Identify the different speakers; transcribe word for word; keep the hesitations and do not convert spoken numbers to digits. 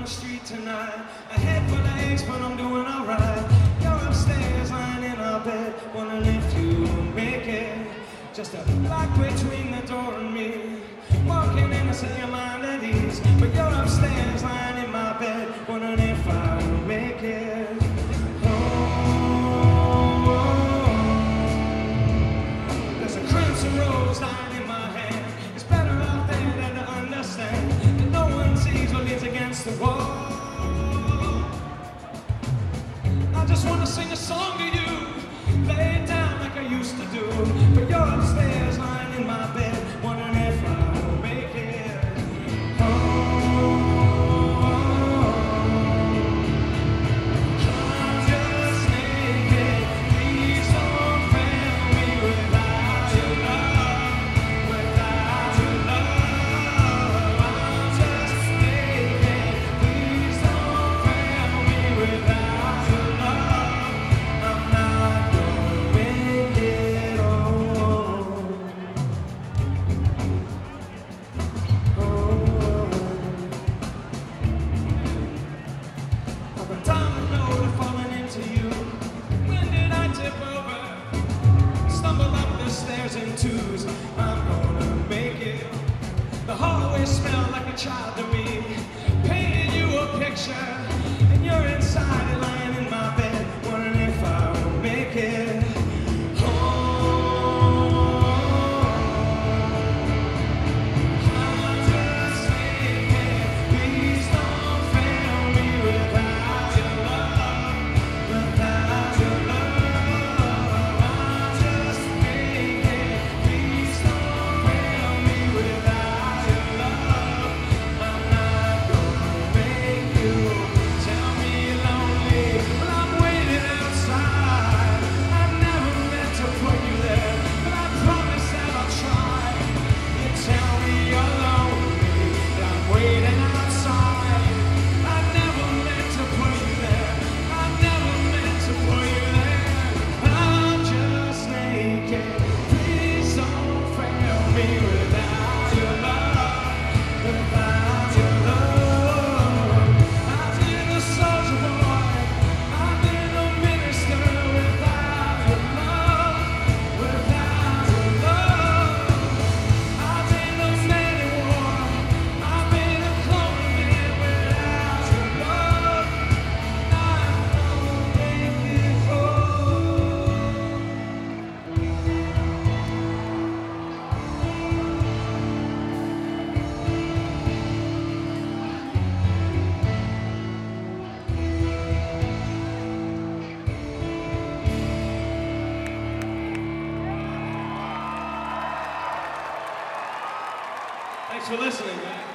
Speaker 1: the street tonight. A head full of aches, but I'm doing alright. You're upstairs, lying in our bed, wondering if you will make it. Just a block between the door and me. Walking in to set your mind at ease. But you're upstairs, lying in my bed, wondering if I will make it. Oh, oh, oh. There's a crimson rose lying in my hand. It's better out there than to understand that no one sees what leans against the wall. I just want to sing a song to you, lay it down like I used to do. But you're upstairs, lying in my bed, wondering if I will make it. Oh, oh, oh. I'm just naked. Please don't fail me without your love, without your love. I'm just naked. Please don't fail me without your love. I'm not gonna make it. Oh, oh. I've been dominoed and falling into you. When did I tip over? Stumble up the stairs in twos. I'm gonna make it. The hallways smell like a child to me. Painted you a picture, and you're inside it, lying in my bed, wondering if I will make it. Oh, I'm just naked. Please don't fail me without your love, without your love. I'm just naked. Please don't fail me without your love. I'm not gonna make you. Tell me you're lonely, but I'm waiting outside. I never meant to put you there, but I promise that I'll try. You tell me you're lonely, but I'm waiting outside. I never meant to put you there. I never meant to put you there. I'm just naked. Please don't fail me without your love, without your love. I've been a soldier boy. I've been a minister without your love, without your love. I've been a man in war. I've been a clone man without your love. Not gonna make it whole. Thanks for listening, man.